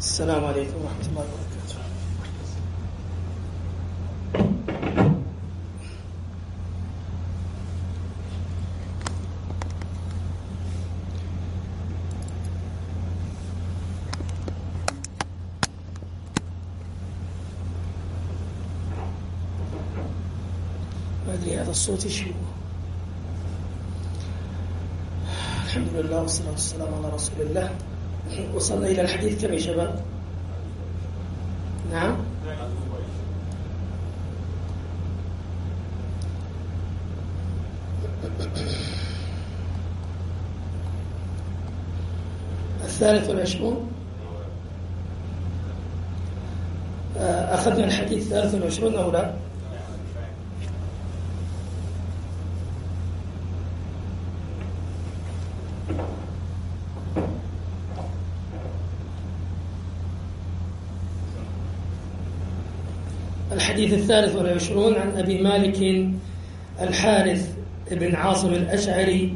السلام عليكم ورحمة الله وبركاته. ما أدري هذا الصوت إيش هو. الحمد لله والصلاة والسلام على رسول الله. وصلنا إلى الحديث كم يا شباب؟ نعم. الثالث والعشرون. أخذنا الحديث 23 أو لا؟ الحديث 23 عن أبي مالك الحارث بن عاصم الأشعري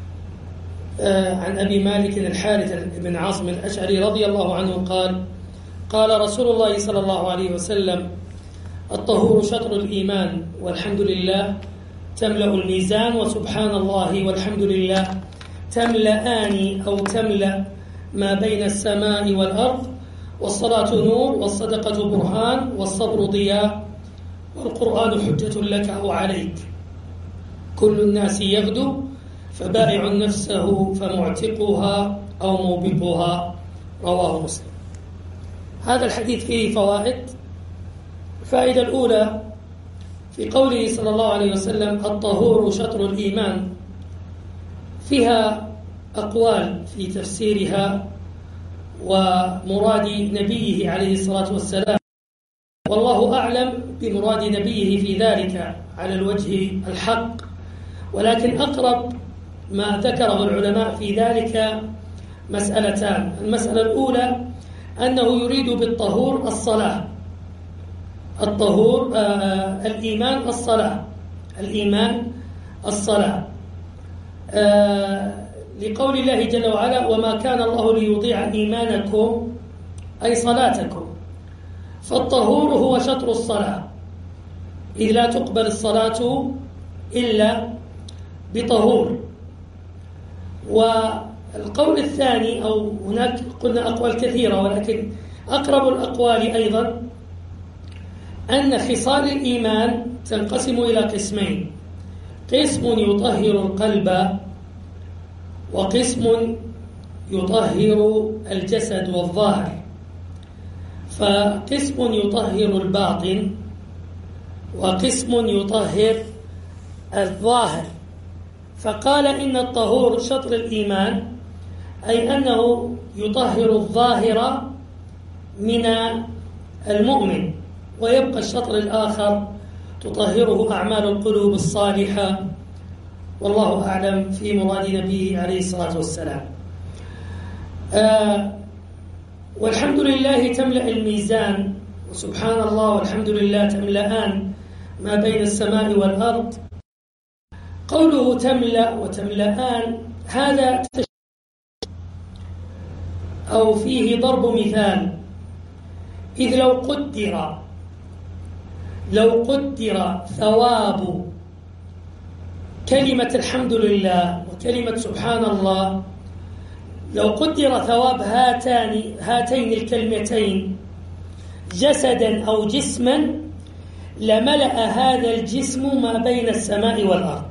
عن أبي مالك الحارث بن عاصم الأشعري رضي الله عنه قال: قال رسول الله صلى الله عليه وسلم: الطهور شطر الإيمان والحمد لله تملأ الميزان وسبحان الله والحمد لله تملأان أو تملأ ما بين السماء والأرض، والصلاة نور والصدقة برهان والصبر ضياء والقرآن حجة لك أو عليك، كل الناس يغدو فبائع نفسه فمعتقها أو موبقها، رواه مسلم. هذا الحديث فيه فوائد. الفائدة الأولى في قوله صلى الله عليه وسلم: الطهور شطر الإيمان، فيها أقوال في تفسيرها ومراد نبيه عليه الصلاة والسلام، والله أعلم بمراد نبيه في ذلك على الوجه الحق، ولكن أقرب ما ذكره العلماء في ذلك مسألتان. المسألة الأولى أنه يريد بالطهور الصلاة، الطهور الإيمان الصلاة، الإيمان الصلاة، لقول الله جل وعلا: وما كان الله ليضيع إيمانكم أي صلاتكم. فالطهور هو شطر الصلاة، إذ لا تقبل الصلاة إلا بطهور. والقول الثاني، أو هناك قلنا أقوال كثيرة ولكن أقرب الأقوال أيضا، أن خصال الإيمان تنقسم إلى قسمين: قسم يطهر القلب، وقسم يطهر الجسد والظاهر. فقسم يطهر الباطن وقسم يطهر الظاهر. فقال إن الطهور شطر الإيمان، أي أنه يطهر الظاهر من المؤمن، ويبقى الشطر الآخر تطهره أعمال القلوب الصالحة، والله أعلم في مراد نبيه عليه الصلاة والسلام. والحمد لله تملأ الميزان، وسبحان الله والحمد لله تملأان ما بين السماء والأرض. قوله تملأ وتملأان هذا أو فيه ضرب مثال، إذ لو قدر ثواب كلمة الحمد لله وكلمة سبحان الله، لو قدر ثواب هاتين الكلمتين جسدا أو جسما، لملأ هذا الجسم ما بين السماء والأرض،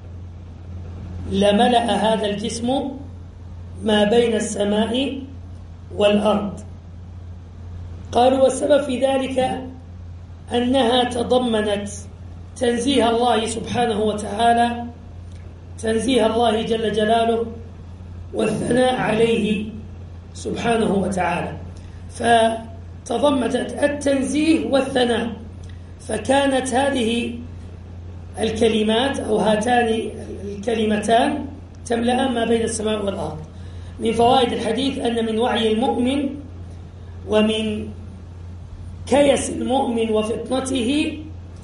لملأ هذا الجسم ما بين السماء والأرض. قالوا والسبب في ذلك أنها تضمنت تنزيه الله سبحانه وتعالى، تنزيه الله جل جلاله والثناء عليه سبحانه وتعالى، فتضمنت التنزيه والثناء. فكانت هذه الكلمات أو هاتان الكلمتان تملأان ما بين السماء والأرض. من فوائد الحديث أن من وعي المؤمن ومن كيس المؤمن وفطنته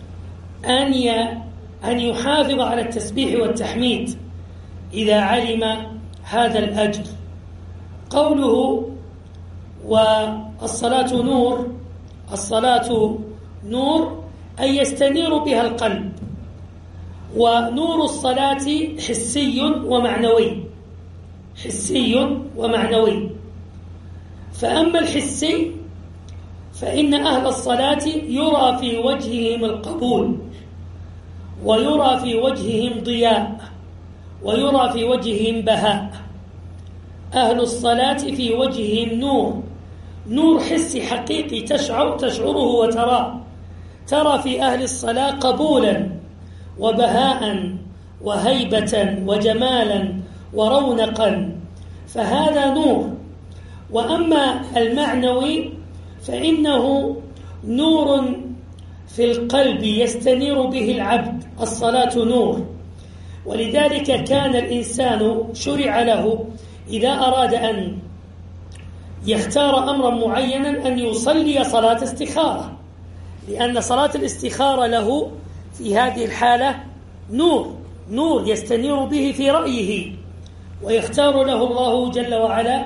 أن يحافظ على التسبيح والتحميد إذا علم هذا الأجر. قوله والصلاة نور. الصلاة نور أي يستنير بها القلب، ونور الصلاة حسي ومعنوي، حسي ومعنوي. فأما الحسي فإن أهل الصلاة يرى في وجههم القبول، ويرى في وجههم ضياء، ويرى في وجههم بهاء. أهل الصلاة في وجههم نور، نور حسي حقيقي تشعره وتراه. ترى في أهل الصلاة قبولا وبهاء وهيبة وجمالا ورونقا، فهذا نور. وأما المعنوي فإنه نور في القلب يستنير به العبد. الصلاة نور، ولذلك كان الإنسان شرع له إذا أراد أن يختار أمرا معينا أن يصلي صلاة استخارة، لأن صلاة الاستخارة له في هذه الحالة نور يستنير به في رأيه، ويختار له الله جل وعلا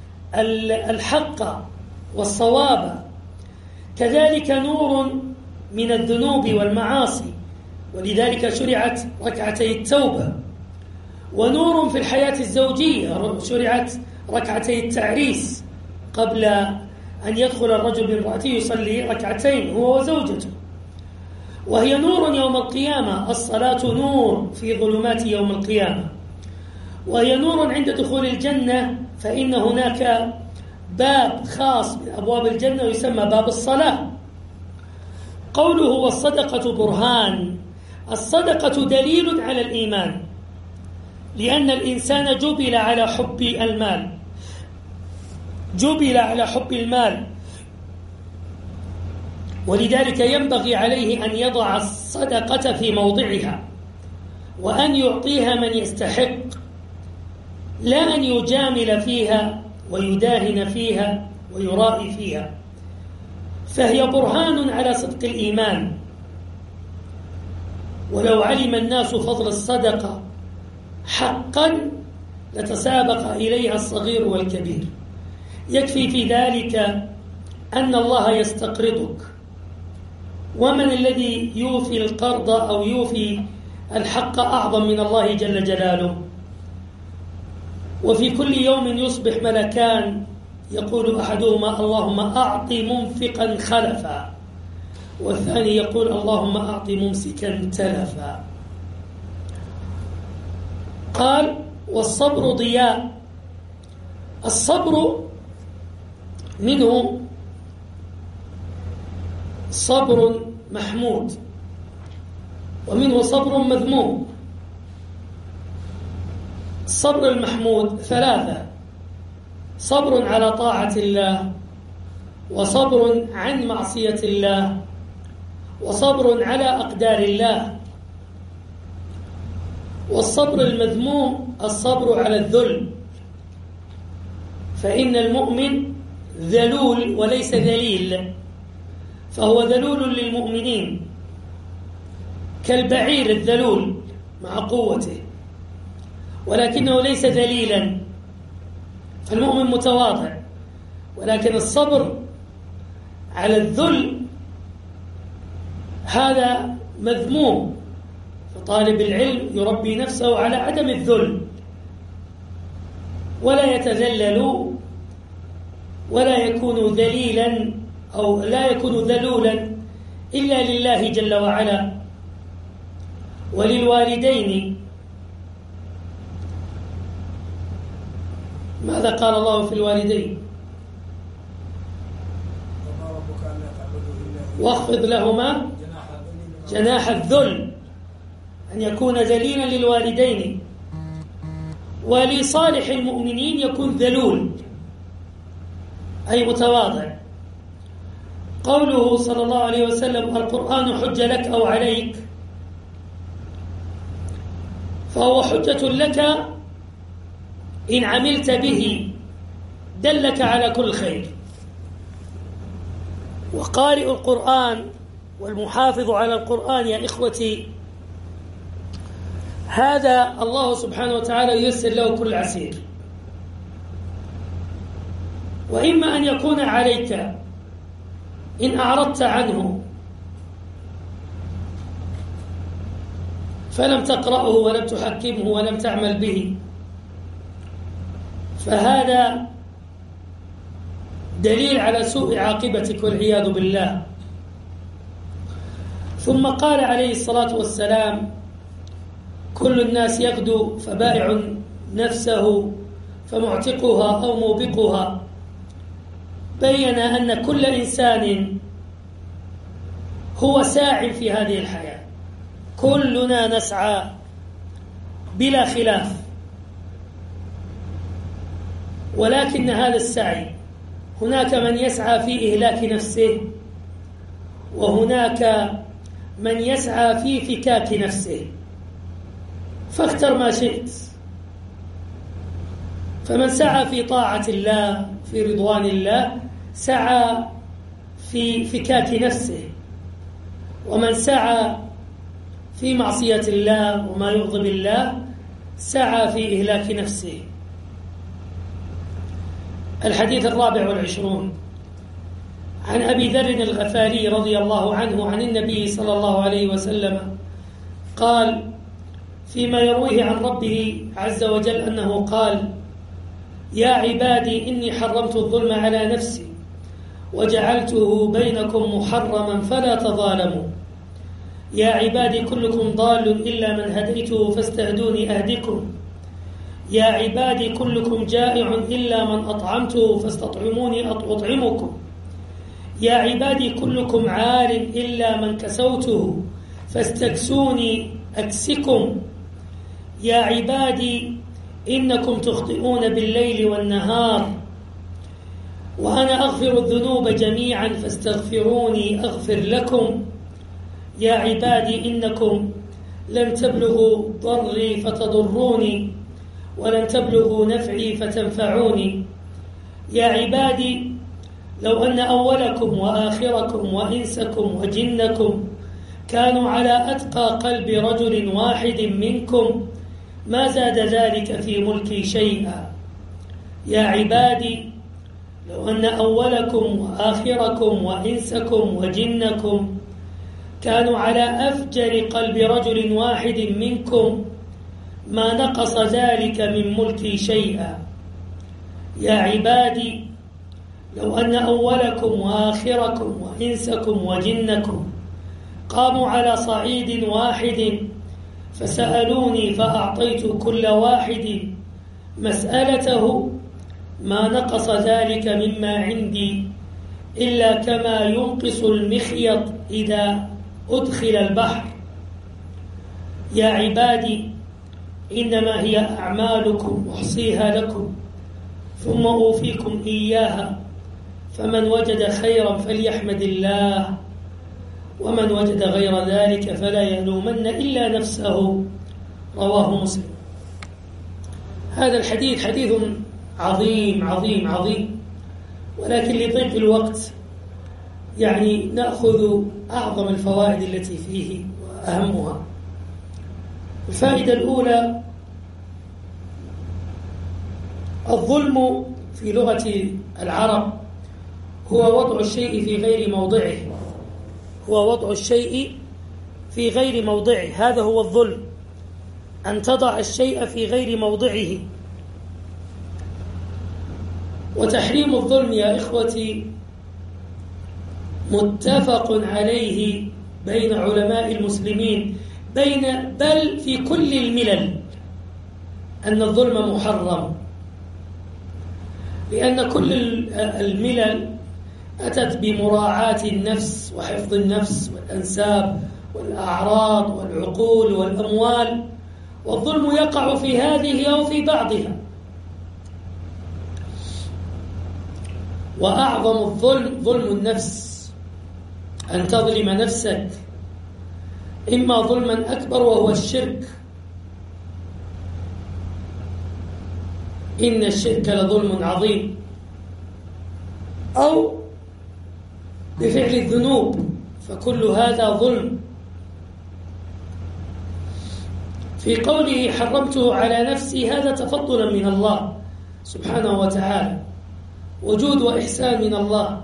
الحق والصواب. كذلك نور من الذنوب والمعاصي، ولذلك شرعت ركعتي التوبة. ونور في الحياة الزوجية، شرعت ركعتي التعريس قبل أن يدخل الرجل بامرأته يصلي ركعتين هو وزوجته، وهي نور يوم القيامة. الصلاة نور في ظلمات يوم القيامة، وهي نور عند دخول الجنة، فإن هناك باب خاص من أبواب الجنة يسمى باب الصلاة. قوله والصدقة برهان، الصدقة دليل على الإيمان، لأن الإنسان جبل على حب المال، جبل على حب المال، ولذلك ينبغي عليه أن يضع الصدقة في موضعها، وأن يعطيها من يستحق، لا أن يجامل فيها ويداهن فيها ويرائي فيها. فهي برهان على صدق الإيمان. ولو علم الناس فضل الصدقة حقا لتسابق إليها الصغير والكبير. يكفي في ذلك أن الله يستقرضك، ومن الذي يوفي القرض أو يوفي الحق أعظم من الله جل جلاله. وفي كل يوم يصبح ملكان يقول أحدهما اللهم أعط منفقا خلفا، والثاني يقول اللهم أعط ممسكا تلفا. قال والصبر ضياء. الصبر منه صبر محمود، ومنه صبر مذموم. الصبر المحمود ثلاثة: صبر على طاعة الله، وصبر عن معصية الله، وصبر على أقدار الله. والصبر المذموم الصبر على الذل، فإن المؤمن ذلول وليس ذليل، فهو ذلول للمؤمنين كالبعير الذلول مع قوته، ولكنه ليس ذليلا، فالمؤمن متواضع. ولكن الصبر على الذل هذا مذموم، فطالب العلم يربي نفسه على عدم الذل، ولا يتذلل ولا يكون ذليلا أو لا يكون ذلولا إلا لله جل وعلا وللوالدين. ماذا قال الله في الوالدين؟ واخفض لهما جناح الذل، أن يكون ذليلا للوالدين. ولصالح المؤمنين يكون ذلول أي متواضع. قوله صلى الله عليه وسلم القرآن حجة لك أو عليك، فهو حجة لك إن عملت به، دلك على كل خير. وقارئ القرآن والمحافظ على القرآن يا إخوتي، هذا الله سبحانه وتعالى ييسر له كل عسير. وإما أن يكون عليك إن أعرضت عنه فلم تقرأه ولم تحكمه ولم تعمل به، فهذا دليل على سوء عاقبتك والعياذ بالله. ثم قال عليه الصلاة والسلام: كل الناس يغدو فبائع نفسه فمعتقها أو موبقها. بين أن كل إنسان هو ساع في هذه الحياة، كلنا نسعى بلا خلاف، ولكن هذا السعي هناك من يسعى في إهلاك نفسه، وهناك من يسعى في فكاك نفسه، فاختر ما شئت. فمن سعى في طاعة الله في رضوان الله سعى في فكاك نفسه، ومن سعى في معصية الله وما يغضب الله سعى في إهلاك نفسه. الحديث 24 عن أبي ذر الغفاري رضي الله عنه عن النبي صلى الله عليه وسلم قال فيما يرويه عن ربه عز وجل أنه قال: يا عبادي إني حرمت الظلم على نفسي وجعلته بينكم محرما فلا تظالموا. يا عبادي كلكم ضال إلا من هديته فاستهدوني أهدكم. يا عبادي كلكم جائع إلا من أطعمته فاستطعموني أطعمكم. يا عبادي كلكم عار إلا من كسوته فاستكسوني أكسكم. يا عبادي إنكم تخطئون بالليل والنهار وأنا أغفر الذنوب جميعا فاستغفروني أغفر لكم. يا عبادي إنكم لن تبلغوا ضري فتضروني ولن تبلغوا نفعي فتنفعوني. يا عبادي لو أن أولكم وآخركم وإنسكم وجنكم كانوا على أتقى قلب رجل واحد منكم ما زاد ذلك في ملكي شيئا. يا عبادي لو أن أولكم وآخركم وإنسكم وجنكم كانوا على أفجر قلب رجل واحد منكم ما نقص ذلك من ملكي شيئا. يا عبادي لو أن أولكم وآخركم وإنسكم وجنكم قاموا على صعيد واحد فسألوني فأعطيت كل واحد مسألته ما نقص ذلك مما عندي إلا كما ينقص المخيط إذا أدخل البحر. يا عبادي إنما هي أعمالكم أحصيها لكم ثم أوفيكم إياها فمن وجد خيرا فليحمد الله ومن وجد غير ذلك فلا يلومن إلا نفسه. رواه مسلم. هذا الحديث حديث عظيم عظيم عظيم، ولكن لضيق الوقت يعني نأخذ أعظم الفوائد التي فيه وأهمها. الفائدة الأولى: الظلم في لغة العرب هو وضع الشيء في غير موضعه، هو وضع الشيء في غير موضعه، هذا هو الظلم، أن تضع الشيء في غير موضعه. وتحريم الظلم يا إخوتي متفق عليه بين علماء المسلمين بل في كل الملل أن الظلم محرم، لأن كل الملل أتت بمراعاة النفس وحفظ النفس والأنساب والأعراض والعقول والأموال، والظلم يقع في هذه أو في بعضها. وأعظم الظلم ظلم النفس، أن تظلم نفسك، إما ظلما أكبر وهو الشرك، إن الشرك لظلم عظيم، أو بفعل الذنوب، فكل هذا ظلم. في قوله حرمته على نفسي هذا تفضلا من الله سبحانه وتعالى، وجود وإحسان من الله،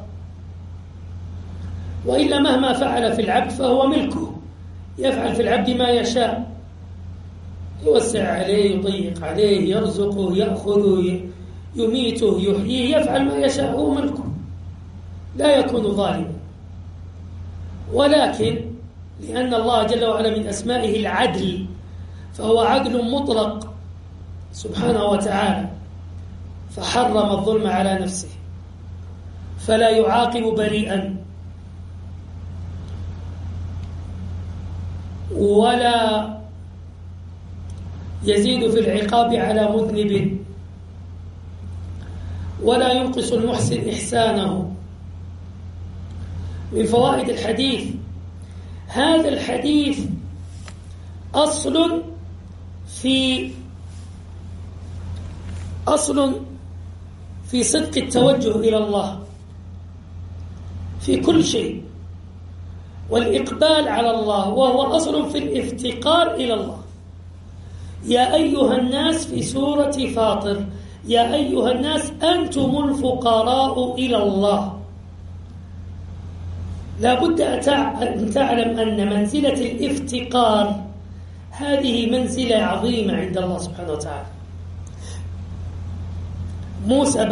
وإلا مهما فعل في العبد فهو ملكه، يفعل في العبد ما يشاء، يوسع عليه، يضيق عليه، يرزقه، يأخذه، يميته، يحييه، يفعل ما يشاء، هو ملكه، لا يكون ظالما. ولكن لأن الله جل وعلا من أسمائه العدل، فهو عدل مطلق سبحانه وتعالى، فحرم الظلم على نفسه، فلا يعاقب بريئا ولا يزيد في العقاب على مذنب، ولا ينقص المحسن إحسانه. من فوائد الحديث: هذا الحديث أصل في صدق التوجه إلى الله في كل شيء، والإقبال على الله، وهو أصل في الافتقار إلى الله. يا أيها الناس في سورة فاطر: يا أيها الناس أنتم الفقراء إلى الله. لا بد أن تعلم أن منزلة الافتقار هذه منزلة عظيمة عند الله سبحانه وتعالى. موسى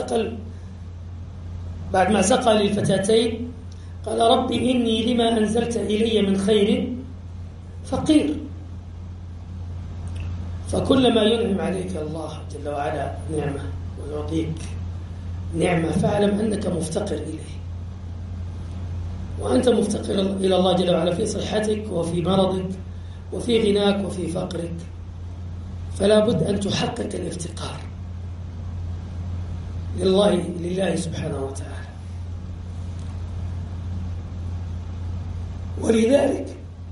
بعد ما سقى للفتاتين قال: رب إني لما أنزلت إلي من خير فقير. فكلما ينعم عليك الله جل وعلا نعمة ويعطيك نعمة، فاعلم أنك مفتقر إليه، وأنت مفتقر إلى الله جل وعلا في صحتك وفي مرضك وفي غناك وفي فقرك، فلا بد أن تحقق الافتقار لله سبحانه وتعالى. ولذلك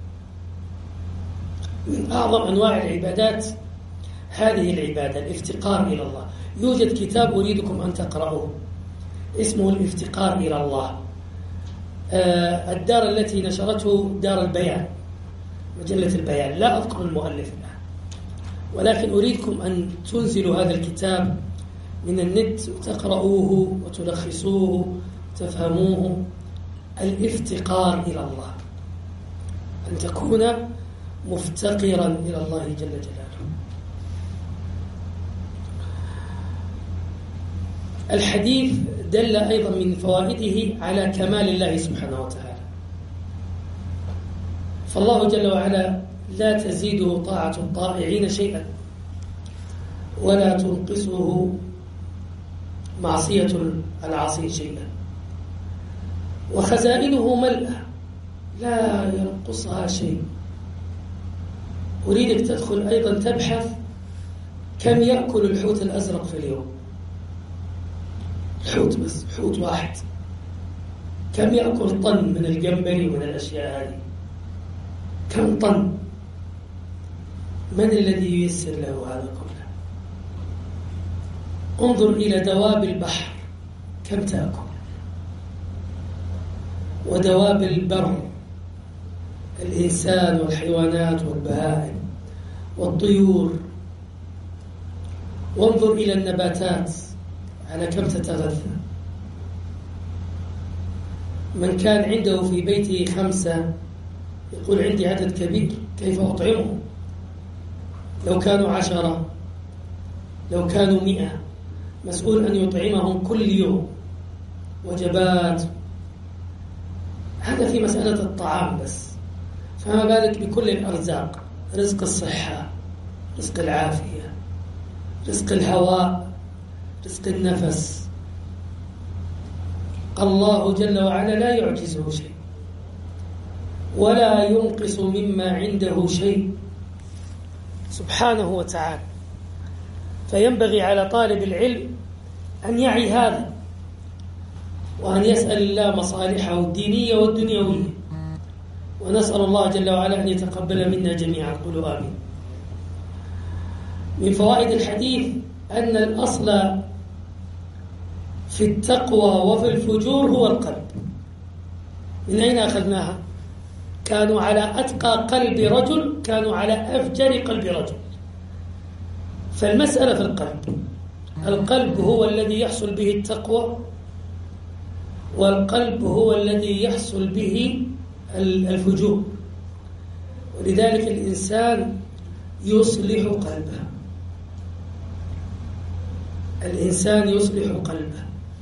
من أعظم أنواع العبادات هذه العبادة، الافتقار إلى الله. يوجد كتاب أريدكم أن تقرأوه اسمه الافتقار إلى الله. الدار التي نشرته دار البيان، مجلة البيان، لا أذكر المؤلف الآن، ولكن أريدكم أن تنزلوا هذا الكتاب من النت وتقرأوه وتلخصوه وتفهموه. الافتقار إلى الله، أن تكون مفتقرا إلى الله جل جلاله. الحديث دل أيضا من فوائده على كمال الله سبحانه وتعالى، فالله جل وعلا لا تزيده طاعة الطائعين شيئا ولا تنقصه معصية العاصي شيئا، وخزائنه ملأة لا ينقصها شيء. أريدك تدخل أيضا تبحث كم يأكل الحوت الأزرق في اليوم، الحوت بس، حوت واحد، كم يأكل طن من الجمبري ومن الأشياء هذه، كم طن؟ من الذي ييسر له هذا كله؟ انظر إلى دواب البحر كم تأكل، ودواب البر، الإنسان والحيوانات والبهائم والطيور. وانظر إلى النباتات على كم تتغذى. من كان عنده في بيته 5 يقول: عندي عدد كبير، كيف أطعمه؟ لو كانوا 10، لو كانوا 100، مسؤول أن يطعمهم كل يوم وجبات. هذا في مسألة الطعام بس، فما بالك بكل الأرزاق: رزق الصحة، رزق العافية، رزق الهواء، رزق النفس. الله جل وعلا لا يعجزه شيء ولا ينقص مما عنده شيء سبحانه وتعالى. فينبغي على طالب العلم أن يعي هذا، وأن يسأل الله مصالحه الدينية والدنيوية، ونسأل الله جل وعلا أن يتقبل منا جميعا. قولوا آمين. من فوائد الحديث أن الأصل في التقوى وفي الفجور هو القلب. من أين أخذناها؟ كانوا على أتقى قلب رجل، كانوا على أفجر قلب رجل. فالمسألة في القلب. القلب هو الذي يحصل به التقوى، والقلب هو الذي يحصل به الفجور. ولذلك الإنسان يصلح قلبه، الإنسان يصلح قلبه.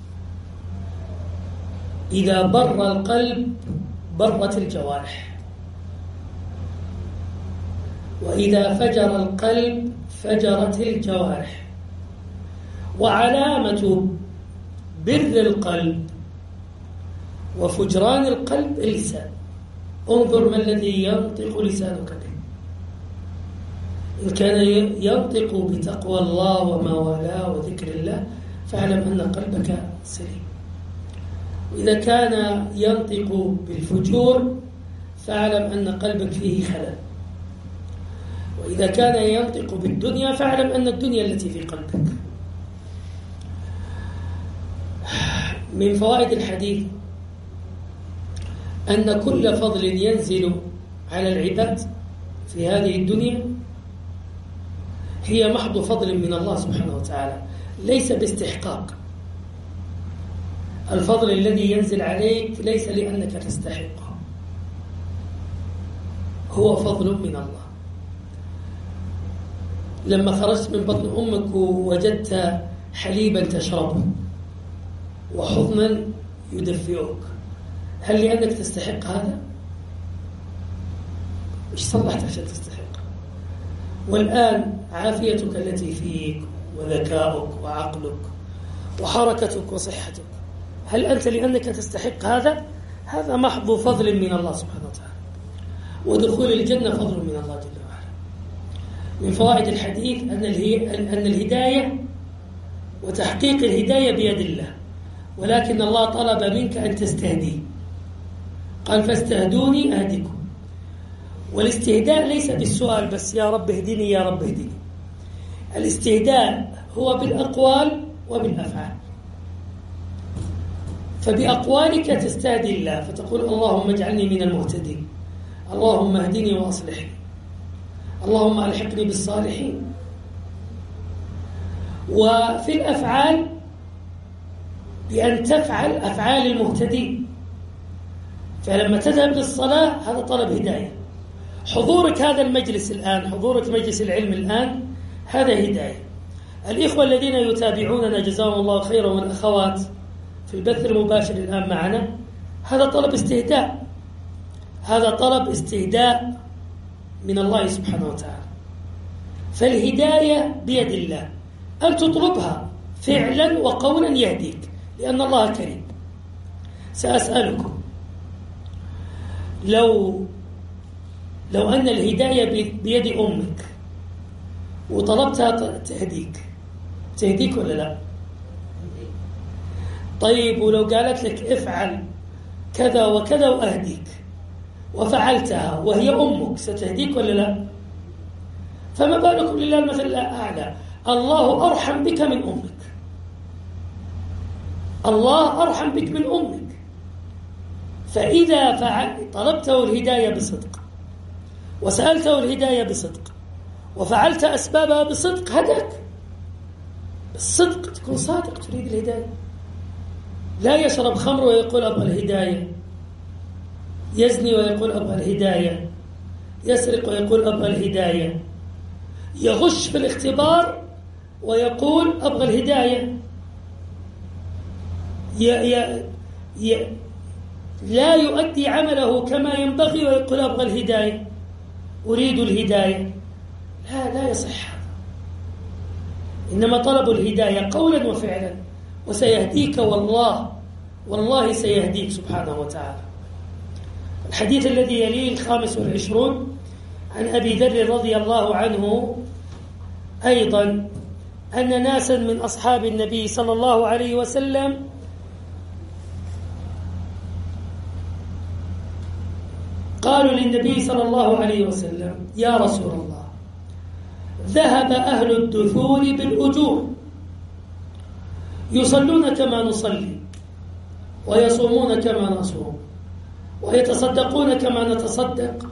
إذا بر القلب برت الجوارح، وإذا فجر القلب فجرت الجوارح. وعلامة بر القلب وفجران القلب اللسان. انظر ما الذي ينطق لسانك به. إن كان ينطق بتقوى الله وما والاه وذكر الله فاعلم أن قلبك سليم، وإذا كان ينطق بالفجور فاعلم أن قلبك فيه خلل، وإذا كان ينطق بالدنيا فاعلم أن الدنيا التي في قلبك. من فوائد الحديث أن كل فضل ينزل على العباد في هذه الدنيا هي محض فضل من الله سبحانه وتعالى، ليس باستحقاق. الفضل الذي ينزل عليك ليس لأنك تستحقه، هو فضل من الله. لما خرجت من بطن أمك ووجدت حليبا تشربه وحضنا يدفئك، هل لأنك تستحق هذا؟ إيش صلحت عشان تستحق؟ والآن عافيتك التي فيك وذكاؤك وعقلك وحركتك وصحتك، هل أنت لأنك تستحق هذا؟ هذا محض فضل من الله سبحانه وتعالى. ودخول الجنة فضل من الله جل وعلا. من فوائد الحديث أن الهداية وتحقيق الهداية بيد الله، ولكن الله طلب منك أن تستهدي، قال فاستهدوني أهدكم. والاستهداء ليس بالسؤال بس يا رب اهدني يا رب اهدني، الاستهداء هو بالأقوال وبالأفعال. فبأقوالك تستهدي الله فتقول اللهم اجعلني من المهتدين، اللهم اهدني وأصلحني، اللهم ألحقني بالصالحين. وفي الأفعال بأن تفعل أفعال المهتدين. فلما تذهب للصلاة هذا طلب هداية، حضورك هذا المجلس الآن، حضورك مجلس العلم الآن، هذا هداية. الإخوة الذين يتابعوننا جزاهم الله خيرا، والأخوات في البث المباشر الآن معنا، هذا طلب استهداء، هذا طلب استهداء من الله سبحانه وتعالى. فالهداية بيد الله، أن تطلبها فعلا وقولا يهديك، لأن الله كريم. سأسألكم، لو أن الهداية بيد أمك وطلبتها تهديك ولا لا؟ طيب ولو قالت لك افعل كذا وكذا وأهديك، وفعلتها وهي أمك، ستهديك ولا لا؟ فما بالكم لله المثل الأعلى، الله أرحم بك من أمك، الله أرحم بك من أمك. فإذا طلبته الهداية بصدق وسألته الهداية بصدق وفعلت أسبابها بصدق هداك. بالصدق تكون صادق تريد الهداية. لا يشرب خمر ويقول أبغى الهداية، يزني ويقول أبغى الهداية، يسرق ويقول أبغى الهداية، يغش في الاختبار ويقول أبغى الهداية، لا يؤدي عمله كما ينبغي ويقول أبغى الهداية، أريد الهداية. لا يصح هذا. إنما طلب الهداية قولا وفعلا، وسيهديك والله سيهديك سبحانه وتعالى. الحديث الذي يليه 25 عن أبي ذر رضي الله عنه أيضا أن ناسا من أصحاب النبي صلى الله عليه وسلم قالوا للنبي صلى الله عليه وسلم يا رسول الله، ذهب أهل الدثور بالأجور، يصلون كما نصلي ويصومون كما نصوم ويتصدقون كما نتصدق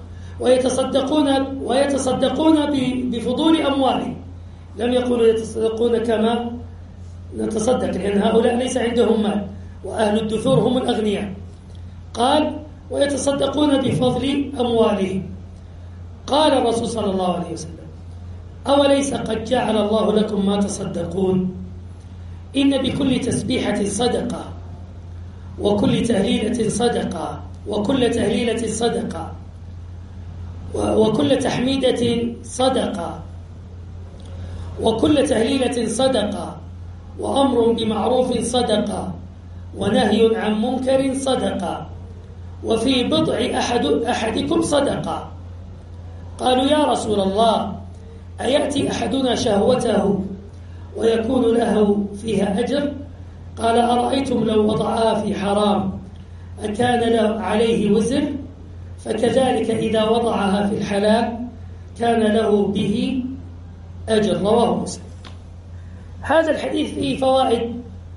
ويتصدقون بفضول أموالهم، لم يقولوا يتصدقون كما نتصدق، لأن هؤلاء ليس عندهم مال، وأهل الدثور هم الأغنياء. قال ويتصدقون بفضل أموالهم. قال الرسول صلى الله عليه وسلم أوليس قد جعل الله لكم ما تصدقون؟ إن بكل تسبيحة صدقة، وكل تهليلة صدقة، وكل تهليلة صدقة، وكل تحميدة صدقة، وكل تهليلة صدقة، وأمر بمعروف صدقة، ونهي عن منكر صدقة، وفي بضع أحدكم صدقة. قالوا يا رسول الله أيأتي أحدنا شهوته ويكون له فيها أجر؟ قال أرأيتم لو وضعها في حرام أكان له عليه وزر؟ فكذلك إذا وضعها في الحلال كان له به أجر. رواه مسلم. هذا الحديث فيه فوائد.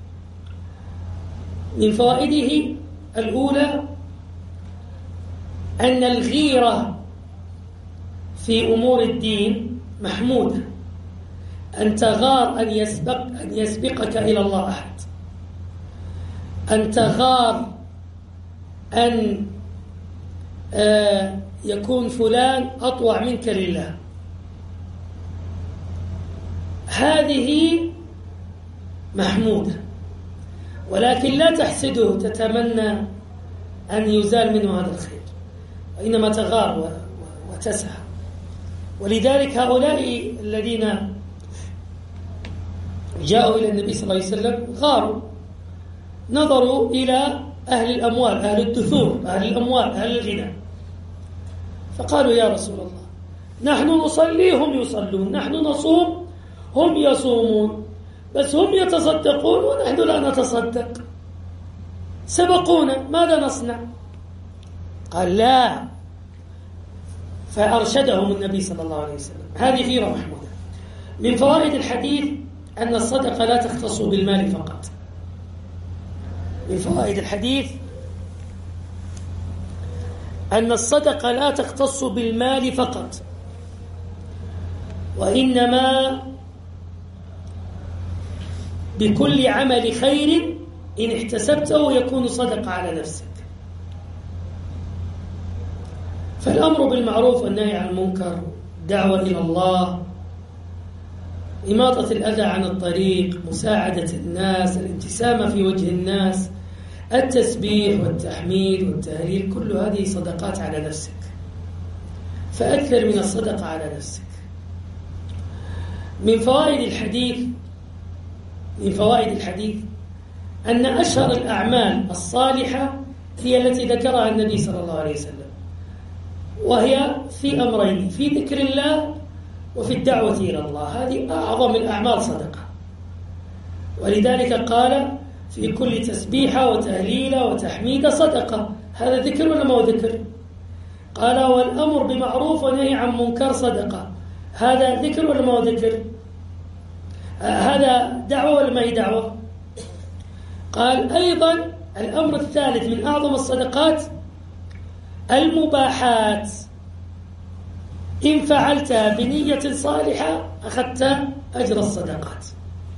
من فوائده الأولى أن الغيرة في أمور الدين محمودة، أن تغار أن يسبقك إلى الله أحد، أن تغار أن يكون فلان أطوع منك لله، هذه محمودة، ولكن لا تحسده تتمنى أن يزال منه هذا الخير، وإنما تغار وتسعى. ولذلك هؤلاء الذين جاءوا إلى النبي صلى الله عليه وسلم غاروا، نظروا إلى أهل الأموال، أهل الدثور، أهل الأموال، أهل الغنى، فقالوا يا رسول الله نحن نصلي هم يصلون، نحن نصوم هم يصومون، بس هم يتصدقون ونحن لا نتصدق، سبقونا، ماذا نصنع؟ قال لا، فأرشدهم النبي صلى الله عليه وسلم. هذه غيرة محمودة. من فوائد الحديث أن الصدقة لا تختص بالمال فقط. من فوائد الحديث أن الصدقة لا تختص بالمال فقط، وإنما بكل عمل خير إن احتسبته يكون صدقة على نفسك. فالأمر بالمعروف والنهي عن المنكر، دعوة إلى الله، إماطة الأذى عن الطريق، مساعدة الناس، الابتسامة في وجه الناس، التسبيح والتحميد والتهليل، كل هذه صدقات على نفسك، فأكثر من الصدقة على نفسك. من فوائد الحديث أن أشهر الأعمال الصالحة هي التي ذكرها النبي صلى الله عليه وسلم، وهي في أمرين: في ذكر الله وفي الدعوة إلى الله. هذه أعظم الأعمال صدقة، ولذلك قال في كل تسبيحة وتهليلة وتحميدة صدقة. هذا ذكر ولا ما هو ذكر؟ قال والأمر بمعروف ونهي عن منكر صدقة. هذا ذكر ولا ما هو ذكر؟ هذا دعوة ولا ما هي دعوة؟ قال أيضا الأمر الثالث من أعظم الصدقات المباحات، إن فعلتها بنية صالحة أخذت أجر الصدقات،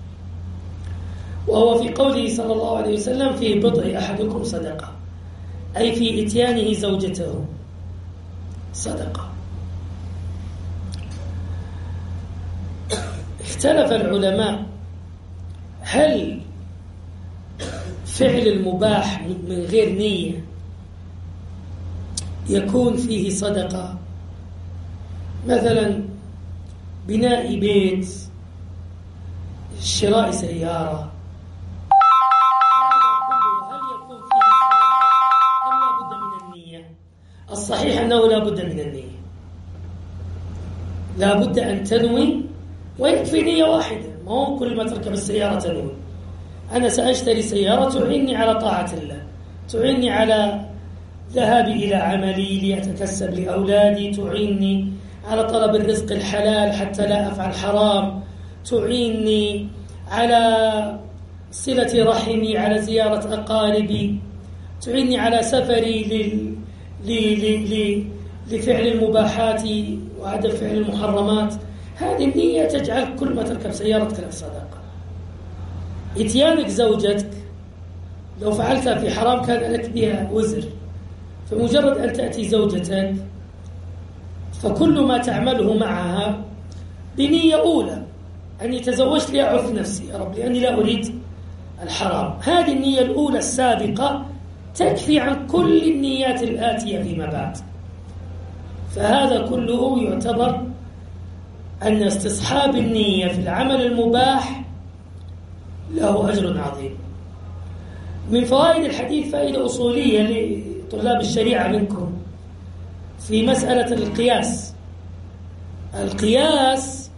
وهو في قوله صلى الله عليه وسلم في بضع أحدكم صدقة، أي في إتيانه زوجته صدقة. اختلف العلماء هل فعل المباح من غير نية يكون فيه صدقة؟ مثلا بناء بيت، شراء سيارة، هل يكون فيه صدقة أم لا بد من النية؟ الصحيح أنه لا بد من النية، لا بد أن تنوي، ويكفي نية واحدة، ما هو كل ما تركب السيارة تنوي. أنا سأشتري سيارة تعيني على طاعة الله، تعيني على ذهابي إلى عملي لأتكسب لأولادي، تعيني على طلب الرزق الحلال حتى لا أفعل حرام، تعيني على صلة رحمي، على زيارة أقاربي، تعيني على سفري لفعل المباحات وعدم فعل المحرمات. هذه النية تجعل كل ما تركب سيارتك لك صدقة. إتيانك زوجتك لو فعلتها في حرام كان لك بها وزر، فمجرد أن تأتي زوجتك فكل ما تعمله معها بنية أولى أني تزوجت لأعف نفسي يا رب لأني لا أريد الحرام. هذه النية الأولى السابقة تكفي عن كل النيات الآتية فيما بعد. فهذا كله يعتبر أن استصحاب النية في العمل المباح له أجر عظيم. من فوائد الحديث فائدة أصولية لطلاب الشريعة منكم في مسألة القياس. القياس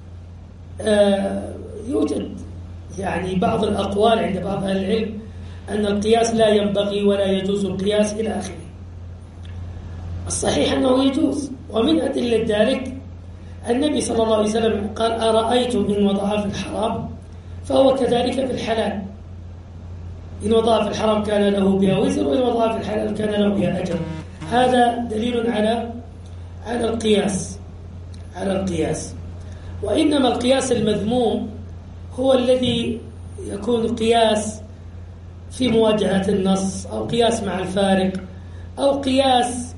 يوجد يعني بعض الأقوال عند بعض أهل العلم أن القياس لا ينبغي ولا يجوز القياس إلى آخره. الصحيح أنه يجوز، ومن أدلة ذلك النبي صلى الله عليه وسلم قال أرأيتم إن وضع في الحرام فهو كذلك في الحلال، إن وضع في الحرام كان له بها وزر وإن وضع في الحلال كان له بها أجر. هذا دليل على القياس. وإنما القياس المذموم هو الذي يكون قياس في مواجهة النص، أو قياس مع الفارق، أو قياس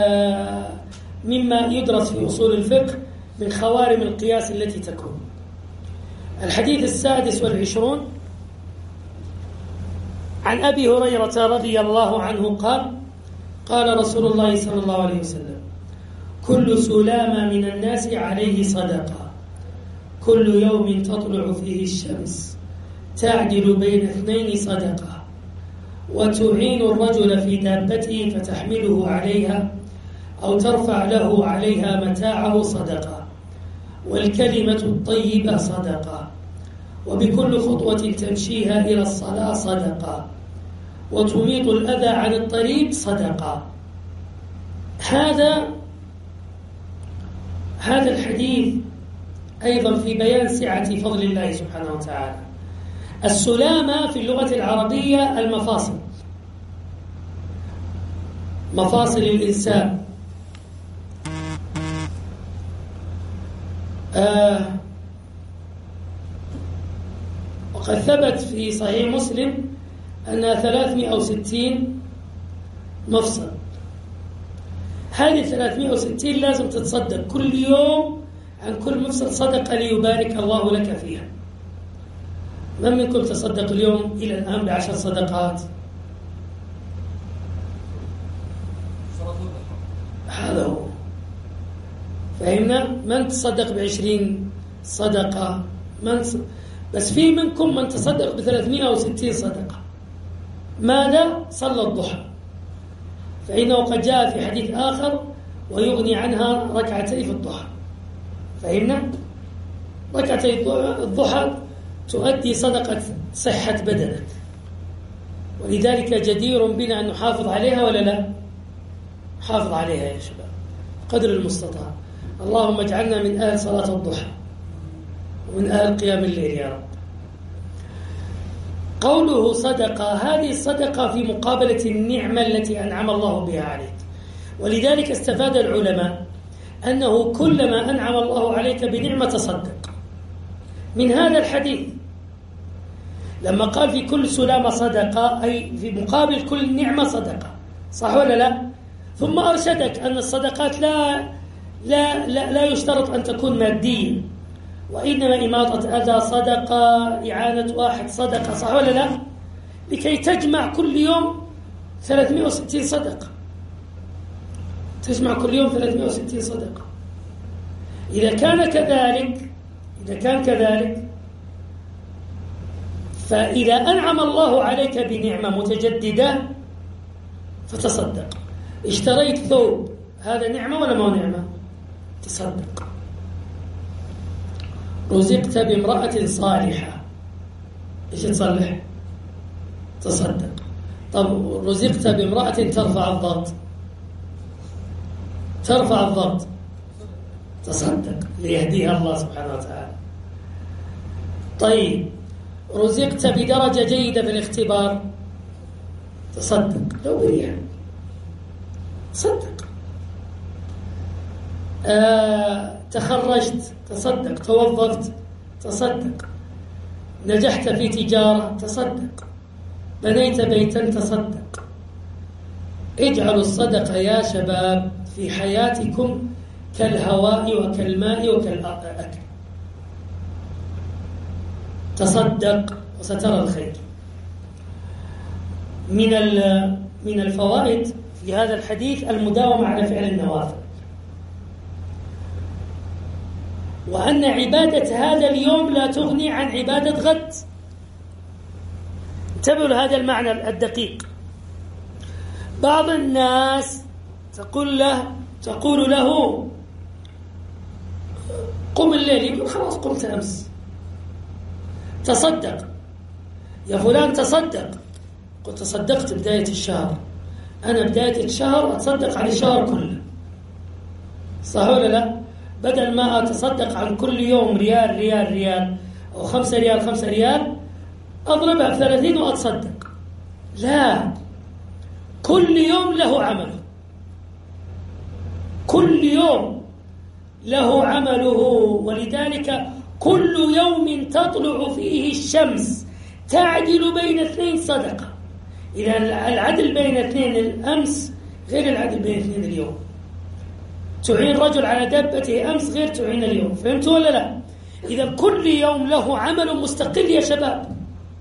مما يدرس في أصول الفقه من خوارم القياس التي تكون. الحديث 26 عن أبي هريرة رضي الله عنه قال قال رسول الله صلى الله عليه وسلم: كل سلامة من الناس عليه صدقة، كل يوم تطلع فيه الشمس تعدل بين اثنين صدقة، وتعين الرجل في دابته فتحمله عليها أو ترفع له عليها متاعه صدقة، والكلمة الطيبة صدقة، وبكل خطوة تمشيها إلى الصلاة صدقة، وتميط الأذى عن الطريق صدقة. هذا الحديث أيضا في بيان سعة فضل الله سبحانه وتعالى. السلامة في اللغة العربية المفاصل، مفاصل الإنسان. وقد ثبت في صحيح مسلم أنها 360 مفصل. هذه 360 لازم تتصدق كل يوم عن كل مفصل صدقة ليبارك الله لك فيها. من منكم تصدق اليوم إلى الآن ب10 صدقات؟ هذا هو. فهمنا؟ من تصدق ب20 صدقة، بس في منكم من تصدق ب360 صدقة. ماذا؟ صلى الضحى، فإنه قد جاء في حديث آخر: ويغني عنها ركعتي في الضحى. فهمنا؟ ركعتي الضحى تؤدي صدقة صحة بدنك، ولذلك جدير بنا أن نحافظ عليها ولا لا؟ نحافظ عليها يا شباب قدر المستطاع. اللهم اجعلنا من أهل صلاة الضحى ومن أهل قيام الليل يا رب. قوله صدقة، هذه الصدقة في مقابلة النعمة التي أنعم الله بها عليك. ولذلك استفاد العلماء أنه كلما أنعم الله عليك بنعمة تصدق. من هذا الحديث لما قال في كل سلامة صدقة، أي في مقابل كل نعمة صدقة، صح ولا لا؟ ثم أرشدك أن الصدقات لا يشترط أن تكون مادية، وإنما إماطة أذى صدقة، إعانة واحد صدقة، صح ولا لا؟ لكي تجمع كل يوم 360 صدقة، تجمع كل يوم 360 صدقة. إذا كان كذلك فإذا أنعم الله عليك بنعمة متجددة فتصدق. اشتريت ثوب، هذا نعمة ولا ما نعمة؟ تصدق. رزقت بامرأة صالحة، إيش تصلح؟ تصدق. طب رزقت بامرأة ترفع الضغط، تصدق ليهديها الله سبحانه وتعالى. طيب رزقت بدرجة جيدة في الاختبار، تصدق لو بريها، تصدق. تخرجت تصدق، توظفت تصدق. نجحت في تجارة تصدق، بنيت بيتا تصدق. اجعلوا الصدقة يا شباب في حياتكم كالهواء وكالماء وكالأكل. تصدق وسترى الخير. من الفوائد في هذا الحديث المداومة على فعل النوافل، وأن عبادة هذا اليوم لا تغني عن عبادة غد. انتبهوا لهذا المعنى الدقيق. بعض الناس تقول له قم الليل، يقول خلاص قمت أمس. تصدق يا فلان، تصدق. قلت تصدقت بداية الشهر، أنا بداية الشهر أتصدق عن الشهر كله، صح ولا لا؟ بدل ما أتصدق عن كل يوم ريال ريال ريال أو 5 ريال 5 ريال، أضربها ب30 وأتصدق. لا، كل يوم له عمله، كل يوم له عمله. ولذلك كل يوم تطلع فيه الشمس تعدل بين 2 صدقة. إذا العدل بين 2 الأمس غير العدل بين 2 اليوم. تعين رجل على دابته أمس غير تعين اليوم، فهمتوا ولا لا؟ إذا كل يوم له عمل مستقل يا شباب.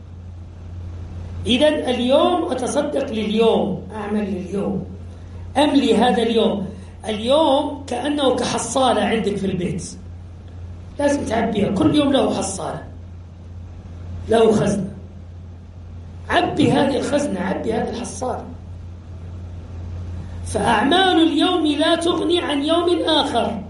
إذا اليوم أتصدق لليوم، أعمل لليوم، أملي هذا اليوم. اليوم كأنه كحصالة عندك في البيت، لازم تعبيها. كل يوم له حصالة، له خزنة. عبي هذه الخزنة، عبي هذه الحصالة. فأعمال اليوم لا تغني عن يوم آخر.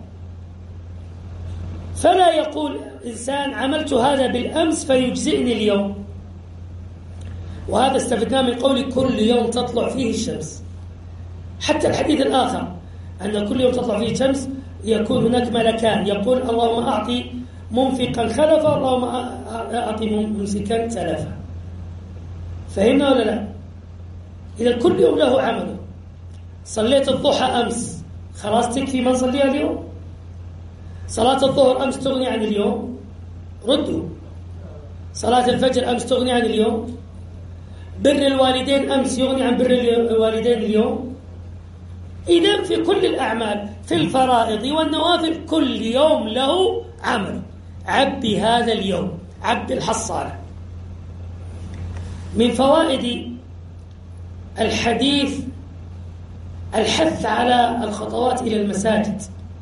فلا يقول إنسان عملت هذا بالأمس فيجزئني اليوم. وهذا استفدناه من قول كل يوم تطلع فيه الشمس. حتى الحديث الآخر أن كل يوم تطلع فيه الشمس يكون هناك ملكان يقول اللهم أعطي منفقا خلفا، اللهم أعطي ممسكا تلفا. فهمنا ولا لا؟ إذا كل يوم له عمله. صليت الضحى أمس، خلاص تكفي من صليها اليوم؟ صلاة الظهر أمس تغني عن اليوم؟ ردوا. صلاة الفجر أمس تغني عن اليوم؟ بر الوالدين أمس يغني عن بر الوالدين اليوم؟ إذن في كل الأعمال، في الفرائض والنوافل، كل يوم له عمل. عبي هذا اليوم، عبي الحصالة. من فوائد الحديث الحث على الخطوات إلى المساجد،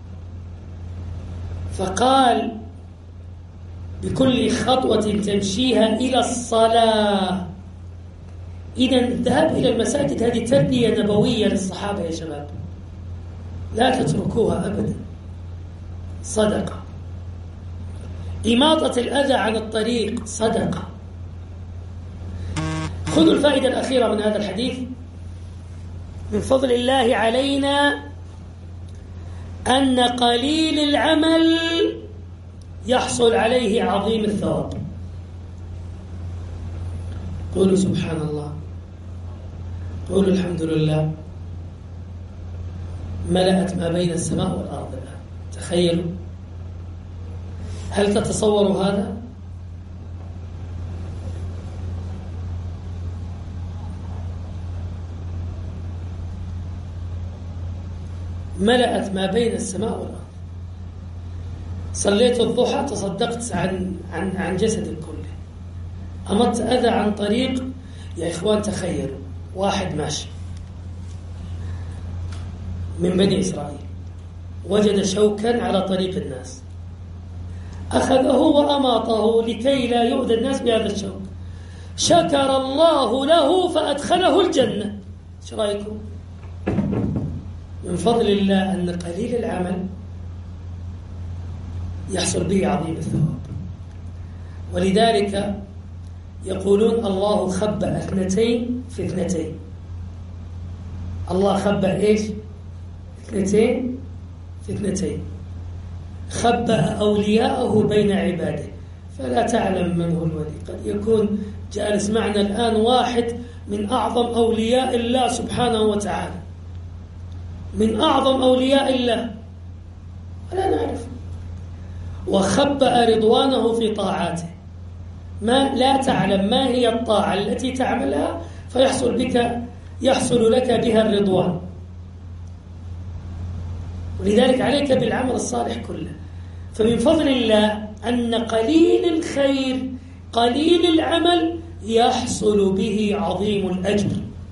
فقال بكل خطوة تمشيها إلى الصلاة. إذن الذهاب إلى المساجد هذه تربية نبوية للصحابة يا شباب، لا تتركوها أبدا. صدقة. إماطة الأذى عن الطريق صدقة. خذوا الفائدة الأخيرة من هذا الحديث. من فضل الله علينا أن قليل العمل يحصل عليه عظيم الثواب. قولوا سبحان الله، قولوا الحمد لله. ملأت ما بين السماء والأرض الآن. تخيلوا، هل تتصوروا هذا؟ ملأت ما بين السماء والأرض. صليت الضحى، تصدقت عن جسدك كله. أمرت أذى عن طريق. يا إخوان تخيلوا، واحد ماشي من بني إسرائيل وجد شوكا على طريق الناس، أخذه وأماطه لكي لا يؤذى الناس بهذا الشوك. شكر الله له فأدخله الجنة. ايش رأيكم؟ من فضل الله أن قليل العمل يحصل به عظيم الثواب. ولذلك يقولون الله خبأ 2 في 2. الله خبأ إيش؟ 2 في 2. خبأ أولياءه بين عباده فلا تعلم من هو الولي. قد يكون جالس معنا الآن واحد من أعظم أولياء الله سبحانه وتعالى، من أعظم أولياء الله ولا نعرف. وخبأ رضوانه في طاعاته. لا تعلم ما هي الطاعة التي تعملها يحصل لك بها الرضوان. ولذلك عليك بالعمل الصالح كله. فمن فضل الله أن قليل الخير قليل العمل يحصل به عظيم الأجر.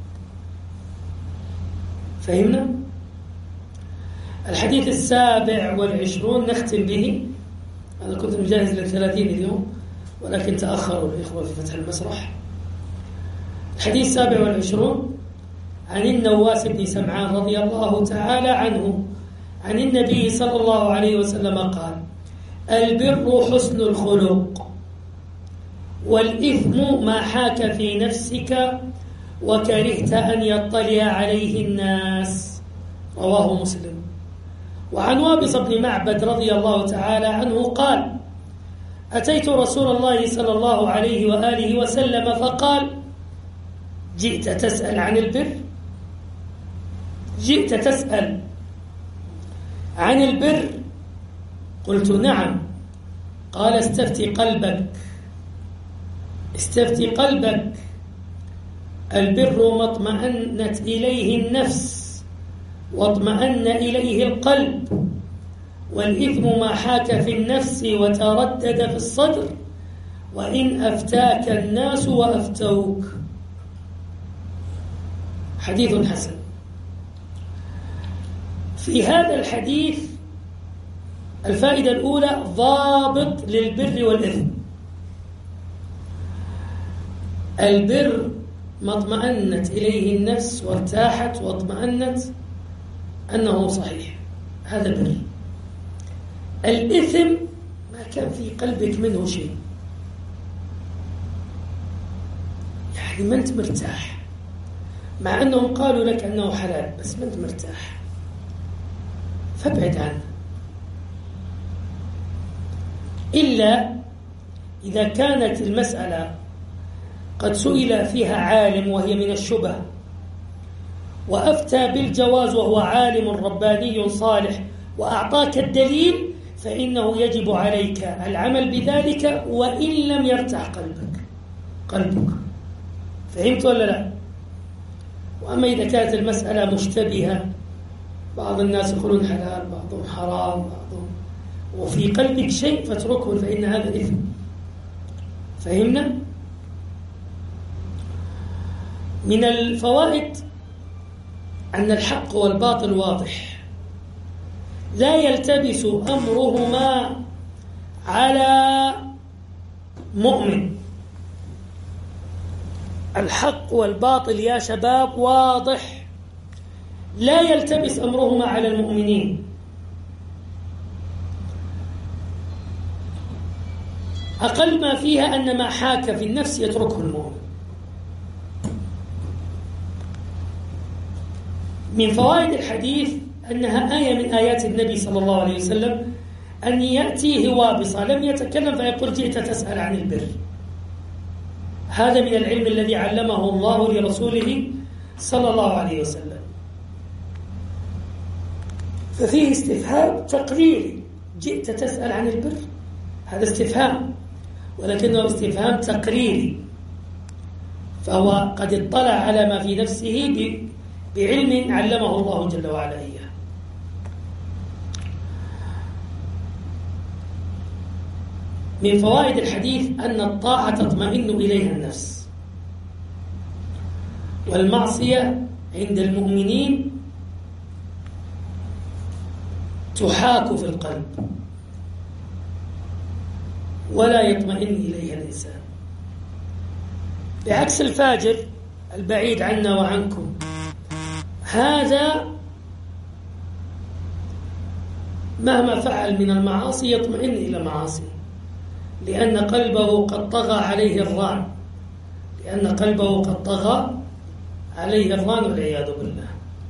فهمنا؟ الحديث 27 نختم به. أنا كنت مجهز لك 30 اليوم ولكن تأخروا الإخوة في فتح المسرح. الحديث 27 عن النواس بن سمعان رضي الله تعالى عنه عن النبي صلى الله عليه وسلم قال: البر حسن الخلق، والإثم ما حاك في نفسك وكرهت أن يطلع عليه الناس. رواه مسلم. وعن وابص بن معبد رضي الله تعالى عنه قال: أتيت رسول الله صلى الله عليه وآله وسلم فقال: جئت تسأل عن البر؟ جئت تسأل عن البر؟ قلت: نعم. قال: استفتي قلبك، استفتي قلبك. البر ما اطمأنت إليه النفس واطمأن إليه القلب، والإثم ما حاك في النفس وتردد في الصدر وإن أفتاك الناس وأفتوك. حديث حسن. في هذا الحديث الفائدة الأولى ضابط للبر والإثم. البر ما اطمأنت إليه النفس وارتاحت واطمأنت أنه صحيح، هذا بر. الإثم ما كان في قلبك منه شيء، يعني ما أنت مرتاح، مع أنهم قالوا لك أنه حلال بس ما أنت مرتاح، فابعد عنه. إلا إذا كانت المسألة قد سئل فيها عالم وهي من الشبه وأفتى بالجواز وهو عالم رباني صالح وأعطاك الدليل، فإنه يجب عليك العمل بذلك وإن لم يرتاح قلبك. فهمت ولا لا؟ وأما إذا كانت المسألة مشتبهة، بعض الناس يقولون حلال بعضهم حرام بعضهم، وفي قلبك شيء فاتركه، فإن هذا إثم. فهمنا؟ من الفوائد أن الحق والباطل واضح، لا يلتبس أمرهما على مؤمن. الحق والباطل يا شباب واضح، لا يلتبس أمرهما على المؤمنين. أقل ما فيها أن ما حاك في النفس يتركه المؤمن. من فوائد الحديث أنها آية من آيات النبي صلى الله عليه وسلم، أن يأتيه وابصة لم يتكلم فيقول: جئت تسأل عن البر. هذا من العلم الذي علمه الله لرسوله صلى الله عليه وسلم. ففيه استفهام تقريري: جئت تسأل عن البر، هذا استفهام، ولكنه استفهام تقريري، فهو قد اطلع على ما في نفسه بعلم علمه الله جل وعلا إياه. من فوائد الحديث أن الطاعة تطمئن إليها النفس، والمعصية عند المؤمنين تحاك في القلب ولا يطمئن إليها الإنسان، بعكس الفاجر البعيد عنا وعنكم. هذا مهما فعل من المعاصي يطمئن إلى معاصي، لأن قلبه قد طغى عليه الران، والعياذ بالله.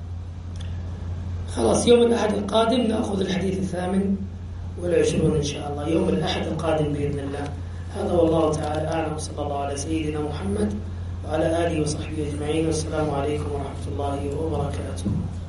خلاص، يوم الأحد القادم نأخذ الحديث 28 إن شاء الله، يوم الأحد القادم بإذن الله. هذا والله تعالى أعلم، صلى الله على سيدنا محمد وعلى آله وصحبه أجمعين، والسلام عليكم ورحمة الله وبركاته.